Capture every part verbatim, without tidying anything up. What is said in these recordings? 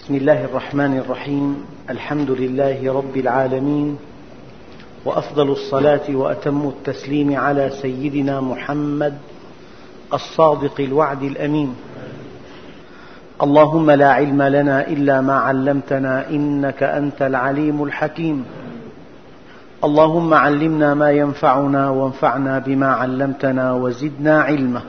بسم الله الرحمن الرحيم. الحمد لله رب العالمين، وأفضل الصلاة وأتم التسليم على سيدنا محمد الصادق الوعد الأمين. اللهم لا علم لنا إلا ما علمتنا إنك أنت العليم الحكيم. اللهم علمنا ما ينفعنا وانفعنا بما علمتنا وزدنا علما،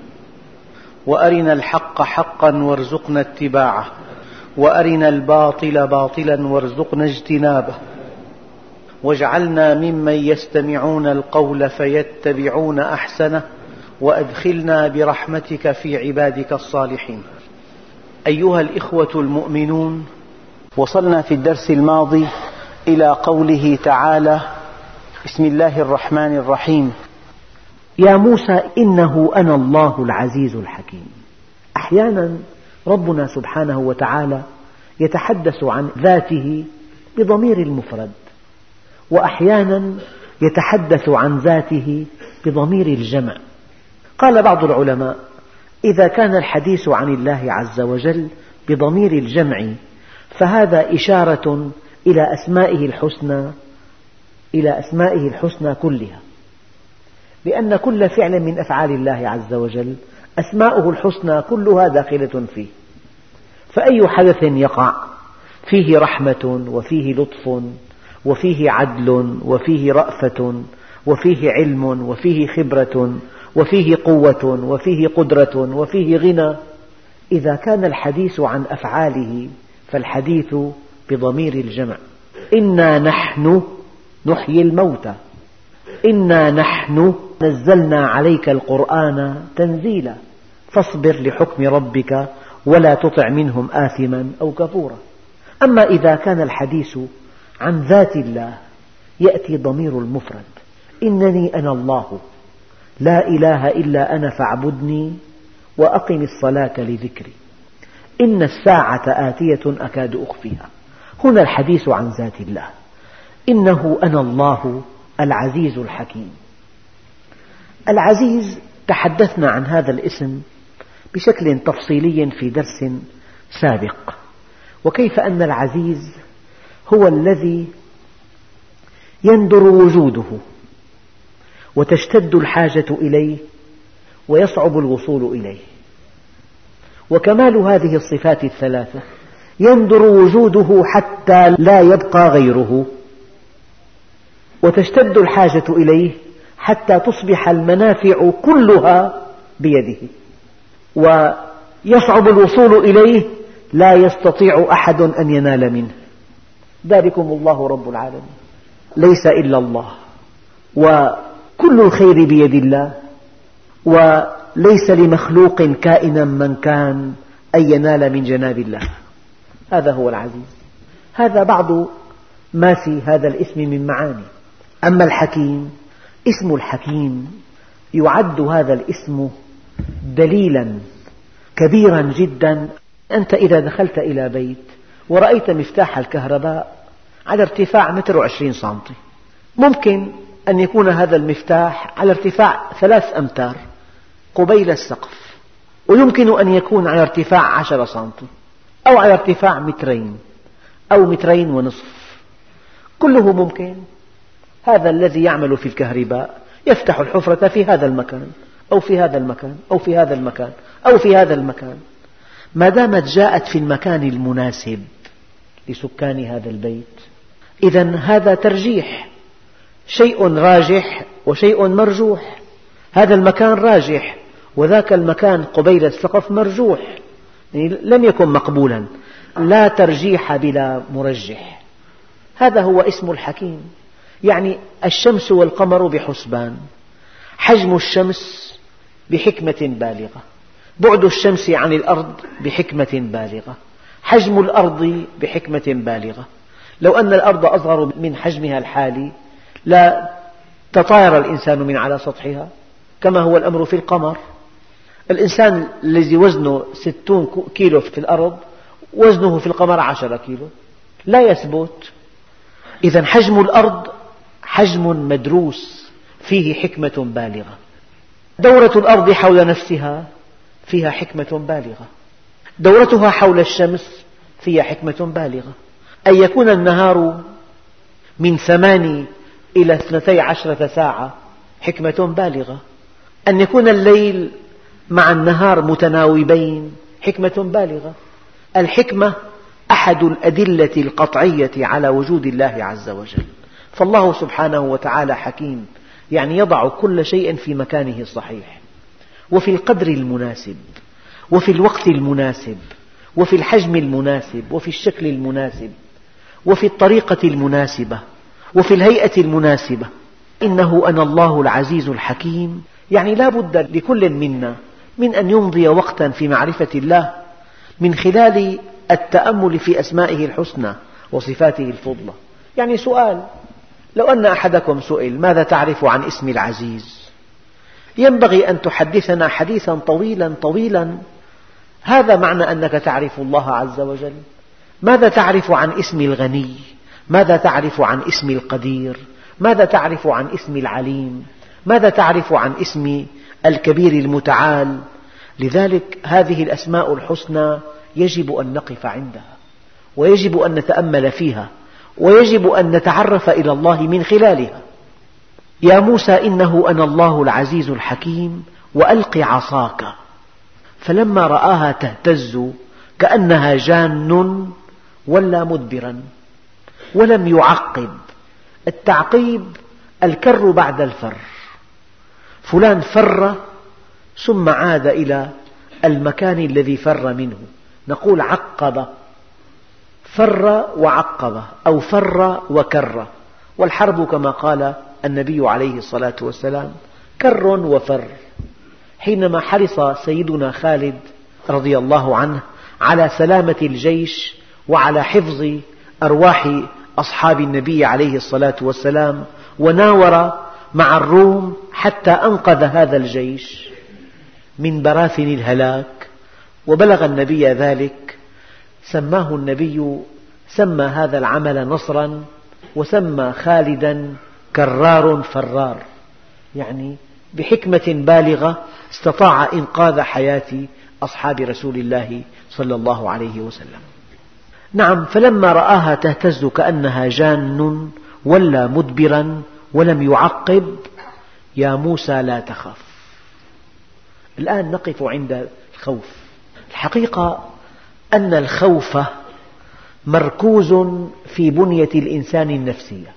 وأرنا الحق حقا وارزقنا اتباعه، وأرنا الباطل باطلا وارزقنا اجتنابه، واجعلنا ممن يستمعون القول فيتبعون أحسنه، وأدخلنا برحمتك في عبادك الصالحين. أيها الإخوة المؤمنون، وصلنا في الدرس الماضي إلى قوله تعالى: بسم الله الرحمن الرحيم. يا موسى إنه أنا الله العزيز الحكيم. أحيانا ربنا سبحانه وتعالى يتحدث عن ذاته بضمير المفرد، وأحيانا يتحدث عن ذاته بضمير الجمع. قال بعض العلماء: إذا كان الحديث عن الله عز وجل بضمير الجمع فهذا إشارة إلى أسمائه الحسنى إلى أسمائه الحسنى كلها، لأن كل فعل من أفعال الله عز وجل أسماؤه الحسنى كلها داخلة فيه، فأي حدث يقع فيه رحمة وفيه لطف وفيه عدل وفيه رأفة وفيه علم وفيه خبرة وفيه قوة وفيه قدرة وفيه غنى، إذا كان الحديث عن أفعاله فالحديث بضمير الجمع. إنا نحن نحيي الموتى، إنا نحن نزلنا عليك القرآن تنزيلا، فاصبر لحكم ربك ولا تطع منهم آثما أو كفورا. أما إذا كان الحديث عن ذات الله يأتي ضمير المفرد: إنني أنا الله لا إله إلا أنا فاعبدني وأقم الصلاة لذكري، إن الساعة آتية أكاد أخفيها. هنا الحديث عن ذات الله: إنه أنا الله العزيز الحكيم. العزيز تحدثنا عن هذا الاسم بشكل تفصيلي في درس سابق، وكيف أن العزيز هو الذي يندر وجوده وتشتد الحاجة إليه ويصعب الوصول إليه. وكمال هذه الصفات الثلاثة: يندر وجوده حتى لا يبقى غيره، وتشتد الحاجة إليه حتى تصبح المنافع كلها بيده، ويصعب الوصول إليه لا يستطيع أحد أن ينال منه. ذلكم الله رب العالمين، ليس إلا الله، وكل الخير بيد الله، وليس لمخلوق كائنا من كان أن ينال من جناب الله. هذا هو العزيز. هذا بعض ما في هذا الاسم من معاني. أما الحكيم، اسم الحكيم يعد هذا الاسم دليلا كبيرا جدا. أنت إذا دخلت إلى بيت ورأيت مفتاح الكهرباء على ارتفاع متر وعشرين سنتي، ممكن أن يكون هذا المفتاح على ارتفاع ثلاث أمتار قبيل السقف، ويمكن أن يكون على ارتفاع عشرة سنتي أو على ارتفاع مترين أو مترين ونصف، كله ممكن. هذا الذي يعمل في الكهرباء يفتح الحفرة في هذا المكان أو في هذا المكان أو في هذا المكان أو في هذا المكان، ما دامت جاءت في المكان المناسب لسكان هذا البيت. إذن هذا ترجيح، شيء راجح وشيء مرجوح. هذا المكان راجح وذاك المكان قبيل السقف مرجوح، يعني لم يكن مقبولا. لا ترجيح بلا مرجح. هذا هو اسم الحكيم. يعني الشمس والقمر بحسبان، حجم الشمس بحكمة بالغة، بعد الشمس عن الأرض بحكمة بالغة، حجم الأرض بحكمة بالغة. لو أن الأرض أصغر من حجمها الحالي لا تطاير الإنسان من على سطحها، كما هو الأمر في القمر. الإنسان الذي وزنه ستون كيلو في الأرض وزنه في القمر عشرة كيلو، لا يثبت. إذن حجم الأرض حجم مدروس فيه حكمة بالغة. دورة الأرض حول نفسها فيها حكمة بالغة، دورتها حول الشمس فيها حكمة بالغة. أن يكون النهار من ثمان إلى اثنتي عشرة ساعة حكمة بالغة. أن يكون الليل مع النهار متناوبين حكمة بالغة. الحكمة أحد الأدلة القطعية على وجود الله عز وجل. فالله سبحانه وتعالى حكيم، يعني يضع كل شيء في مكانه الصحيح، وفي القدر المناسب، وفي الوقت المناسب، وفي الحجم المناسب، وفي الشكل المناسب، وفي الطريقة المناسبة، وفي الهيئة المناسبة. إنه أنا الله العزيز الحكيم، يعني لا بد لكل منا من أن يمضي وقتا في معرفة الله من خلال التأمل في أسمائه الحسنى وصفاته الفضلى. يعني سؤال: لو أن أحدكم سئل ماذا تعرف عن اسم العزيز، ينبغي أن تحدثنا حديثا طويلا طويلا. هذا معنى أنك تعرف الله عز وجل. ماذا تعرف عن اسم الغني؟ ماذا تعرف عن اسم القدير؟ ماذا تعرف عن اسم العليم؟ ماذا تعرف عن اسم الكبير المتعال؟ لذلك هذه الأسماء الحسنى يجب أن نقف عندها، ويجب أن نتأمل فيها، ويجب أن نتعرف إلى الله من خلالها. يا موسى إنه أنا الله العزيز الحكيم وألق عصاك، فلما رآها تهتز كأنها جان ولى مدبرا ولم يعقب. التعقيب الكر بعد الفر، فلان فر ثم عاد إلى المكان الذي فر منه، نقول عقب. فر وعقب، أو فر وكر. والحرب كما قال النبي عليه الصلاة والسلام كر وفر. حينما حرص سيدنا خالد رضي الله عنه على سلامة الجيش وعلى حفظ أرواح أصحاب النبي عليه الصلاة والسلام، وناور مع الروم حتى أنقذ هذا الجيش من براثن الهلاك وبلغ النبي ذلك، سماه النبي، سمى هذا العمل نصرا، وسمى خالدا كرار فرار، يعني بحكمة بالغة استطاع إنقاذ حياة أصحاب رسول الله صلى الله عليه وسلم. نعم، فلما رآها تهتز كأنها جان ولى مدبرا ولم يعقب. يا موسى لا تخف. الآن نقف عند الخوف. الحقيقة أن الخوف مركوز في بنية الإنسان النفسية،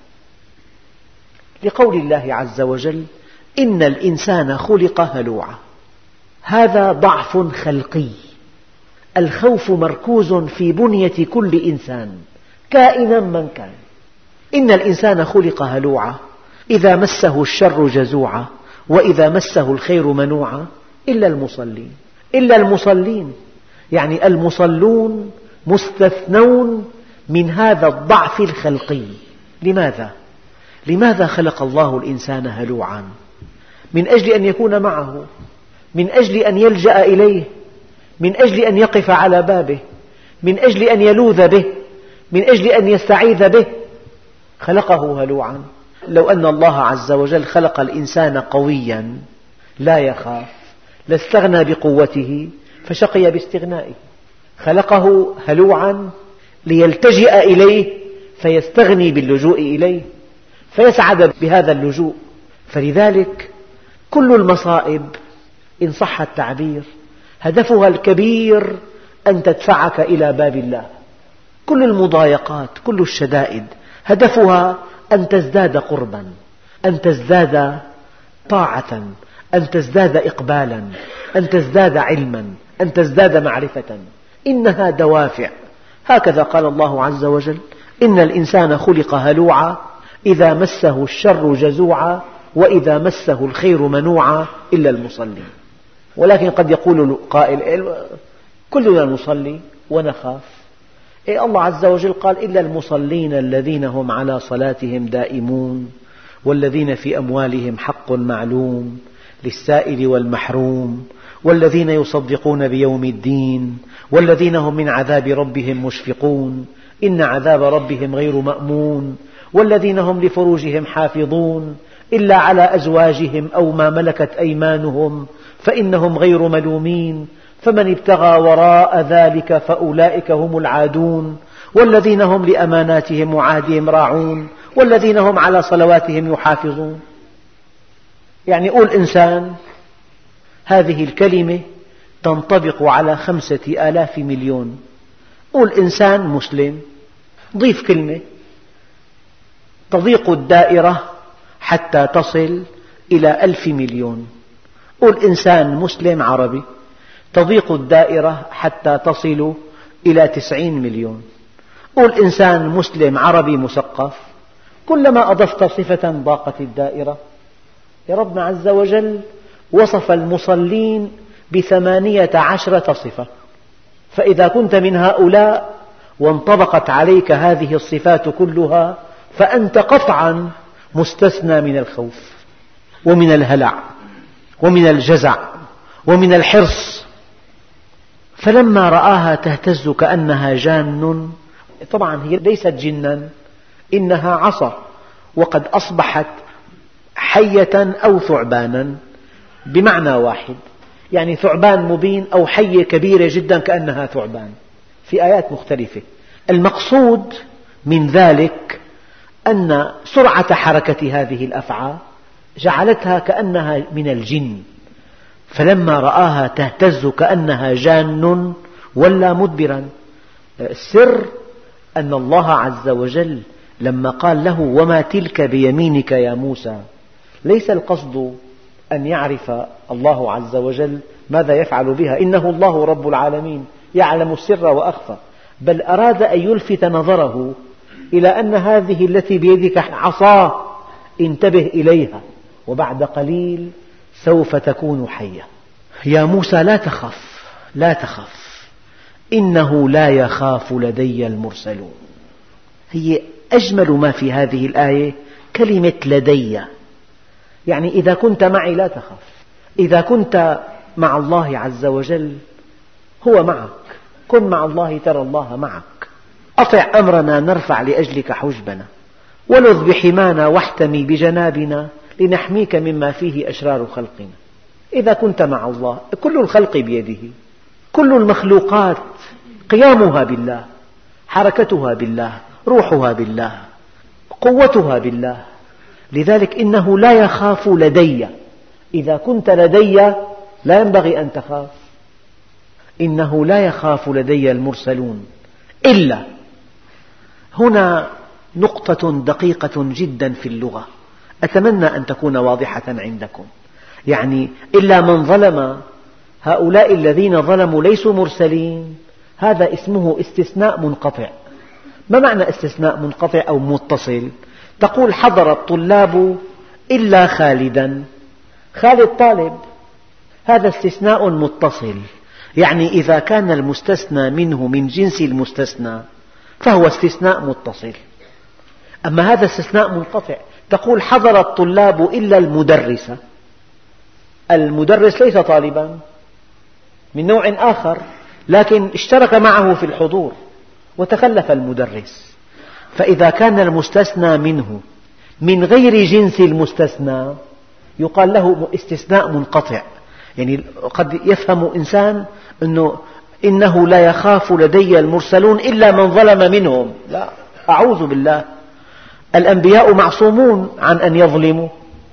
لقول الله عز وجل: إن الإنسان خلق هلوعا. هذا ضعف خلقي. الخوف مركوز في بنية كل إنسان كائنا من كان. إن الإنسان خلق هلوعا إذا مسه الشر جزوعا وإذا مسه الخير منوعا إلا المصلين. إلا المصلين، يعني المصلون مستثنون من هذا الضعف الخلقي. لماذا؟ لماذا خلق الله الإنسان هلوعا؟ من أجل أن يكون معه، من أجل أن يلجأ إليه، من أجل أن يقف على بابه، من أجل أن يلوذ به، من أجل أن يستعيذ به. خلقه هلوعا. لو أن الله عز وجل خلق الإنسان قويا لا يخاف لاستغنى بقوته فشقي باستغنائه. خلقه هلوعا ليلتجئ إليه فيستغني باللجوء إليه، فيسعد بهذا اللجوء. فلذلك كل المصائب إن صح التعبير هدفها الكبير أن تدفعك إلى باب الله. كل المضايقات، كل الشدائد هدفها أن تزداد قربا، أن تزداد طاعة، أن تزداد إقبالا، أن تزداد علما، أن تزداد معرفة. إنها دوافع. هكذا قال الله عز وجل: إن الإنسان خلق هلوعا إذا مسه الشر جزوعا وإذا مسه الخير منوعا إلا المصلين. ولكن قد يقول قائل: كلنا نصلي ونخاف. إيه، الله عز وجل قال: إلا المصلين الذين هم على صلاتهم دائمون والذين في أموالهم حق معلوم للسائل والمحروم والذين يصدقون بيوم الدين والذين هم من عذاب ربهم مشفقون إن عذاب ربهم غير مأمون والذين هم لفروجهم حافظون إلا على أزواجهم أو ما ملكت أيمانهم فإنهم غير ملومين فمن ابتغى وراء ذلك فأولئك هم العادون والذين هم لأماناتهم وعهدهم راعون والذين هم على صلواتهم يحافظون. يعني قول إنسان، هذه الكلمة تنطبق على خمسة آلاف مليون. قول إنسان مسلم، ضيف كلمة، تضيق الدائرة حتى تصل إلى ألف مليون. قول إنسان مسلم عربي، تضيق الدائرة حتى تصل إلى تسعين مليون. قول إنسان مسلم عربي مثقف، كلما أضفت صفة ضاقت الدائرة. يا ربنا عز وجل وصف المصلين بثمانية عشرة صفة، فإذا كنت من هؤلاء وانطبقت عليك هذه الصفات كلها فأنت قطعا مستثنى من الخوف ومن الهلع ومن الجزع ومن الحرص. فلما رآها تهتز كأنها جان، طبعا هي ليست جنا، إنها عصا، وقد أصبحت حية أو ثعبانا بمعنى واحد، يعني ثعبان مبين أو حية كبيرة جدا كأنها ثعبان، في آيات مختلفة. المقصود من ذلك أن سرعة حركة هذه الأفعى جعلتها كأنها من الجن، فلما رآها تهتز كأنها جان ولى مدبرا. السر أن الله عز وجل لما قال له وما تلك بيمينك يا موسى، ليس القصد أن يعرف الله عز وجل ماذا يفعل بها، إنه الله رب العالمين يعلم السر وأخفى، بل أراد أن يلفت نظره إلى أن هذه التي بيدك عصا، انتبه إليها وبعد قليل سوف تكون حية. يا موسى لا تخف لا تخف إنه لا يخاف لدي المرسلون. هي أجمل ما في هذه الآية كلمة لدي، يعني إذا كنت معي لا تخف، إذا كنت مع الله عز وجل هو معك، كن مع الله ترى الله معك. أطع أمرنا نرفع لأجلك حجبنا، ولذ بحمانا واحتمي بجنابنا لنحميك مما فيه أشرار خلقنا. إذا كنت مع الله كل الخلق بيده، كل المخلوقات قيامها بالله، حركتها بالله، روحها بالله، قوتها بالله. لذلك إنه لا يخاف لدي، إذا كنت لدي لا ينبغي أن تخاف. إنه لا يخاف لدي المرسلون إلا، هنا نقطة دقيقة جدا في اللغة أتمنى أن تكون واضحة عندكم، يعني إلا من ظلم، هؤلاء الذين ظلموا ليسوا مرسلين، هذا اسمه استثناء منقطع. ما معنى استثناء منقطع أو متصل؟ تقول حضر الطلاب إلا خالدا، خالد طالب، هذا استثناء متصل، يعني إذا كان المستثنى منه من جنس المستثنى فهو استثناء متصل. أما هذا استثناء منقطع، تقول حضر الطلاب إلا المدرس، المدرس ليس طالبا، من نوع آخر، لكن اشترك معه في الحضور وتخلف المدرس. فإذا كان المستثنى منه من غير جنس المستثنى يقال له استثناء منقطع. يعني قد يفهم إنسان أنه إنه لا يخاف لدي المرسلون إلا من ظلم منهم، لا، أعوذ بالله، الأنبياء معصومون عن أن يظلموا،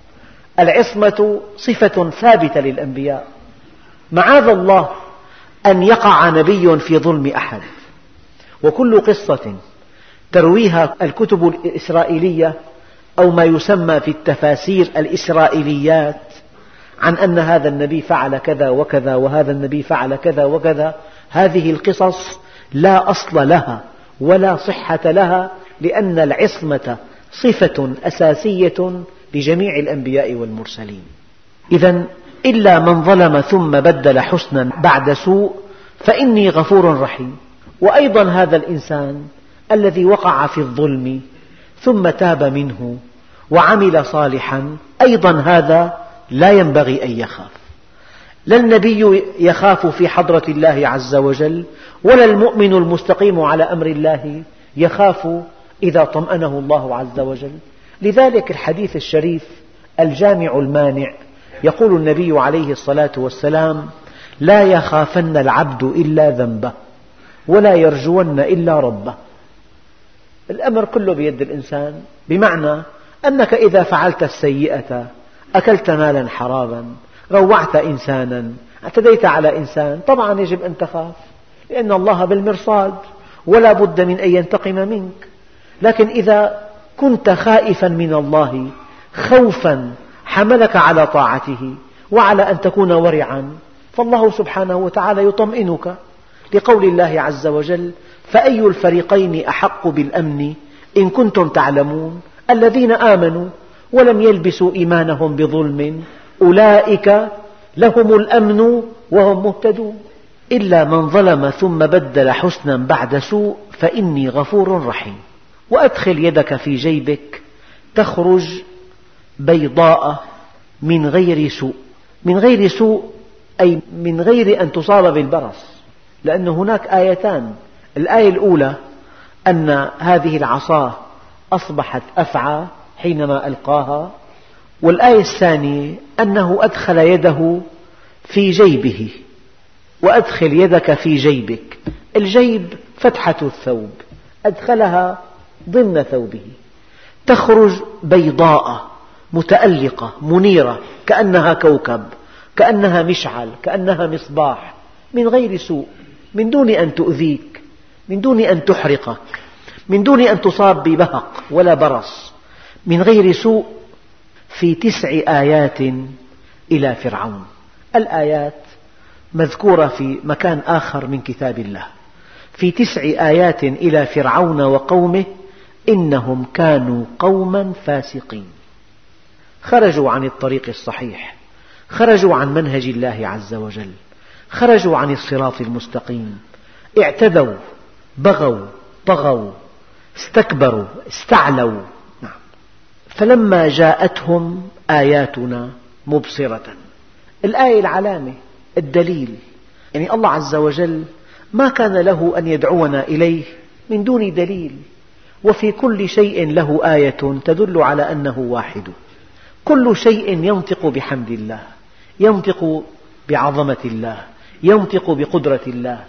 العصمة صفة ثابتة للأنبياء، معاذ الله أن يقع نبي في ظلم أحد. وكل قصة ترويها الكتب الإسرائيلية أو ما يسمى في التفاسير الإسرائيليات عن أن هذا النبي فعل كذا وكذا وهذا النبي فعل كذا وكذا، هذه القصص لا أصل لها ولا صحة لها، لأن العصمة صفة أساسية لجميع الأنبياء والمرسلين. إذن إلا من ظلم ثم بدل حسنا بعد سوء فإني غفور رحيم. وأيضا هذا الإنسان الذي وقع في الظلم ثم تاب منه وعمل صالحا، أيضا هذا لا ينبغي أن يخاف. لا النبي يخاف في حضرة الله عز وجل، ولا المؤمن المستقيم على أمر الله يخاف إذا طمأنه الله عز وجل. لذلك الحديث الشريف الجامع المانع يقول النبي عليه الصلاة والسلام: لا يخافن العبد إلا ذنبه ولا يرجون إلا ربه. الأمر كله بيد الإنسان، بمعنى أنك إذا فعلت السيئة، أكلت مالا حراما، روعت إنسانا، اعتديت على إنسان، طبعا يجب أن تخاف، لأن الله بالمرصاد ولا بد من أن ينتقم منك. لكن إذا كنت خائفا من الله خوفا حملك على طاعته وعلى أن تكون ورعا، فالله سبحانه وتعالى يطمئنك، لقول الله عز وجل: فأي الفريقين أحق بالأمن إن كنتم تعلمون الذين آمنوا ولم يلبسوا إيمانهم بظلم أولئك لهم الأمن وهم مهتدون. إلا من ظلم ثم بدل حسنا بعد سوء فإني غفور رحيم. وأدخل يدك في جيبك تخرج بيضاء من غير سوء. من غير سوء أي من غير أن تصاب بالبرص، لأن هناك آيتان: الآية الأولى أن هذه العصا أصبحت أفعى حينما ألقاها، والآية الثانية أنه أدخل يده في جيبه. وأدخل يدك في جيبك، الجيب فتحة الثوب، أدخلها ضمن ثوبه، تخرج بيضاء متألقة منيرة كأنها كوكب، كأنها مشعل، كأنها مصباح، من غير سوء، من دون أن تؤذيك، من دون أن تحرقك، من دون أن تصاب ببهق ولا برص، من غير سوء، في تسع آيات إلى فرعون. الآيات مذكورة في مكان آخر من كتاب الله، في تسع آيات إلى فرعون وقومه إنهم كانوا قوما فاسقين، خرجوا عن الطريق الصحيح، خرجوا عن منهج الله عز وجل، خرجوا عن الصراط المستقيم، اعتدوا، بغوا، طغوا، استكبروا، استعلوا. نعم. فلما جاءتهم آياتنا مبصرة، الآية العلامة، الدليل، يعني الله عز وجل ما كان له أن يدعونا إليه من دون دليل، وفي كل شيء له آية تدل على أنه واحد. كل شيء ينطق بحمد الله، ينطق بعظمة الله، ينطق بقدرة الله،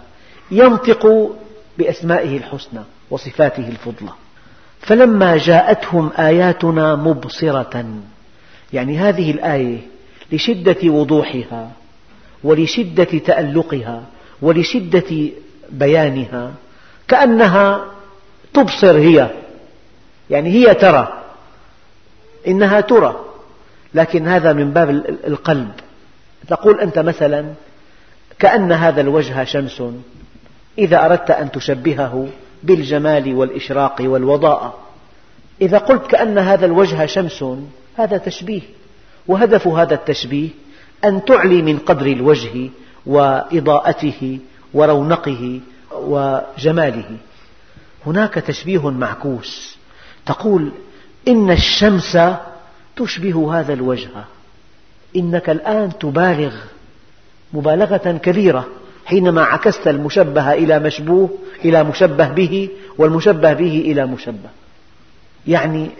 ينطق بأسمائه الحسنى وصفاته الفضلى. فلما جاءتهم آياتنا مبصرة، يعني هذه الآية لشدة وضوحها ولشدة تألقها ولشدة بيانها كأنها تبصر، هي يعني هي ترى، إنها ترى، لكن هذا من باب القلب. تقول أنت مثلا كأن هذا الوجه شمس، إذا أردت أن تشبهه بالجمال والإشراق والوضاءة، إذا قلت كأن هذا الوجه شمس، هذا تشبيه، وهدف هذا التشبيه أن تعلي من قدر الوجه وإضاءته ورونقه وجماله. هناك تشبيه معكوس، تقول إن الشمس تشبه هذا الوجه، إنك الآن تبالغ مبالغة كبيرة حينما عكست المشبه إلى مشبوه إلى مشبه به، والمشبه به إلى مشبه. يعني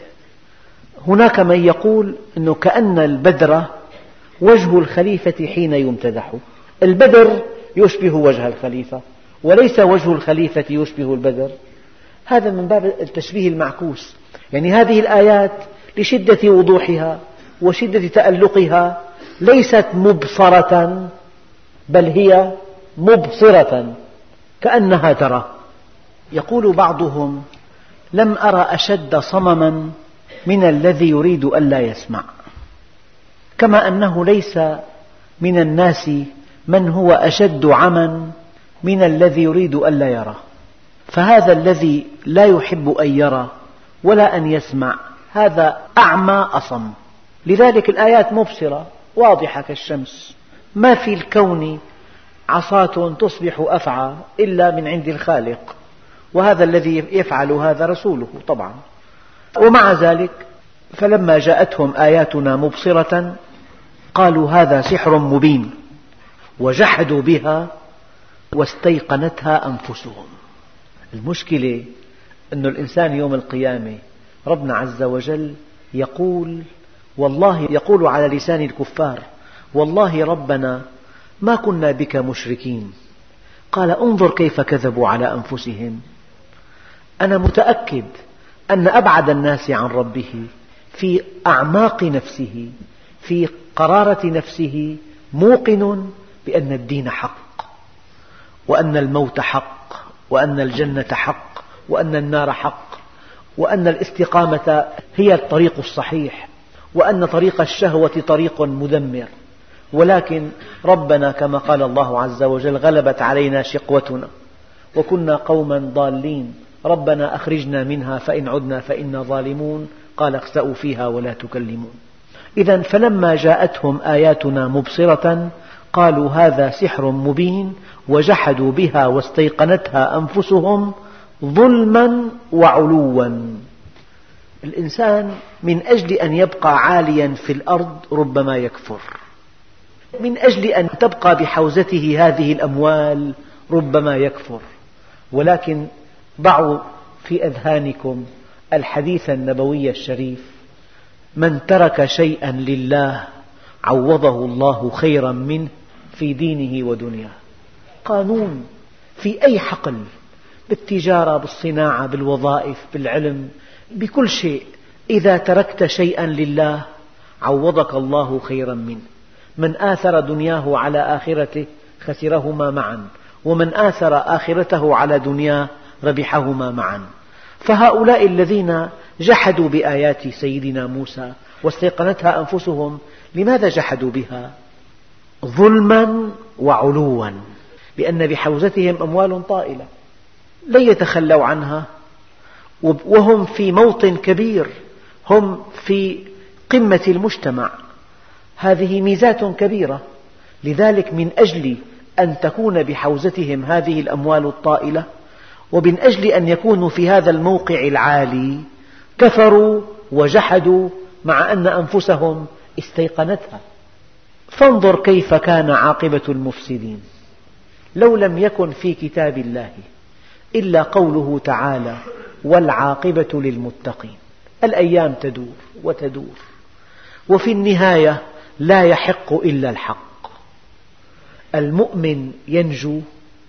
هناك من يقول أنه كأن البدر وجه الخليفة حين يمتدح، البدر يشبه وجه الخليفة وليس وجه الخليفة يشبه البدر. هذا من باب التشبيه المعكوس. يعني هذه الآيات لشدة وضوحها وشدة تألقها ليست مبصرة، بل هي مبصرة كأنها ترى. يقول بعضهم: لم أرى أشد صمما من الذي يريد ألا يسمع، كما أنه ليس من الناس من هو أشد عمى من الذي يريد ألا يرى. فهذا الذي لا يحب أن يرى ولا أن يسمع، هذا أعمى أصم. لذلك الآيات مبصرة واضحة كالشمس. ما في الكون عصاة تصبح أفعى إلا من عند الخالق، وهذا الذي يفعل هذا رسوله طبعا. ومع ذلك فلما جاءتهم آياتنا مبصرة قالوا هذا سحر مبين، وجحدوا بها واستيقنتها أنفسهم. المشكلة أن الإنسان يوم القيامة ربنا عز وجل يقول، والله يقول على لسان الكفار: والله ربنا ما كنا بك مشركين. قال انظر كيف كذبوا على أنفسهم. أنا متأكد أن أبعد الناس عن ربه في أعماق نفسه، في قرارة نفسه، موقن بأن الدين حق، وأن الموت حق، وأن الجنة حق، وأن النار حق، وأن الاستقامة هي الطريق الصحيح، وأن طريق الشهوة طريق مدمر. ولكن ربنا كما قال الله عز وجل غلبت علينا شقوتنا وكنا قوما ضالين، ربنا أخرجنا منها فإن عدنا فإنا ظالمون، قال اخسأوا فيها ولا تكلمون. إذن فلما جاءتهم آياتنا مبصرة قالوا هذا سحر مبين وجحدوا بها واستيقنتها أنفسهم ظلما وعلوا. الإنسان من أجل أن يبقى عاليا في الأرض ربما يكفر، من أجل أن تبقى بحوزته هذه الأموال ربما يكفر. ولكن ضعوا في أذهانكم الحديث النبوي الشريف: من ترك شيئا لله عوضه الله خيرا منه في دينه ودنياه. قانون في أي حقل، بالتجارة، بالصناعة، بالوظائف، بالعلم، بكل شيء، إذا تركت شيئا لله عوضك الله خيرا منه. من آثر دنياه على آخرته خسرهما معا، ومن آثر آخرته على دنياه ربحهما معا. فهؤلاء الذين جحدوا بآيات سيدنا موسى واستيقنتها أنفسهم، لماذا جحدوا بها؟ ظلما وعلوا، لأن بحوزتهم أموال طائلة لن يتخلوا عنها، وهم في موطن كبير، هم في قمة المجتمع، هذه ميزات كبيرة. لذلك من أجل أن تكون بحوزتهم هذه الأموال الطائلة، ومن أجل أن يكونوا في هذا الموقع العالي، كفروا وجحدوا مع أن أنفسهم استيقنتها. فانظر كيف كان عاقبة المفسدين. لو لم يكن في كتاب الله إلا قوله تعالى: والعاقبة للمتقين. الأيام تدور وتدور، وفي النهاية لا يحق إلا الحق. المؤمن ينجو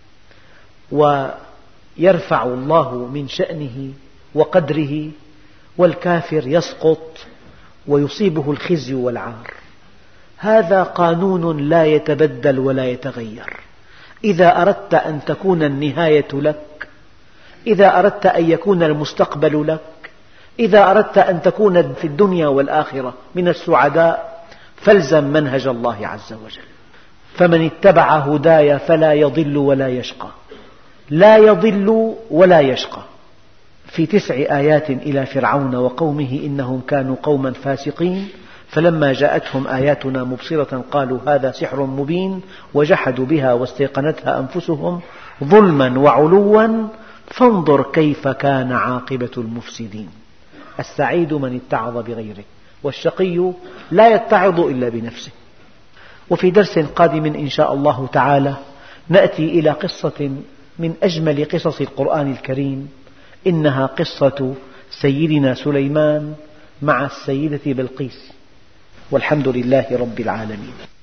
ويرفع الله من شأنه وقدره، والكافر يسقط ويصيبه الخزي والعار. هذا قانون لا يتبدل ولا يتغير. إذا أردت أن تكون النهاية لك، إذا أردت أن يكون المستقبل لك، إذا أردت أن تكون في الدنيا والآخرة من السعداء، فالزم منهج الله عز وجل. فمن اتبع هداي فلا يضل ولا يشقى، لا يضل ولا يشقى. في تسع آيات إلى فرعون وقومه إنهم كانوا قوما فاسقين، فلما جاءتهم آياتنا مبصرة قالوا هذا سحر مبين وجحدوا بها واستيقنتها أنفسهم ظلما وعلوا فانظر كيف كان عاقبة المفسدين. السعيد من اتعظ بغيره، والشقي لا يتعظ إلا بنفسه. وفي درس قادم إن شاء الله تعالى نأتي إلى قصة من أجمل قصص القرآن الكريم، إنها قصة سيدنا سليمان مع السيدة بلقيس، والحمد لله رب العالمين.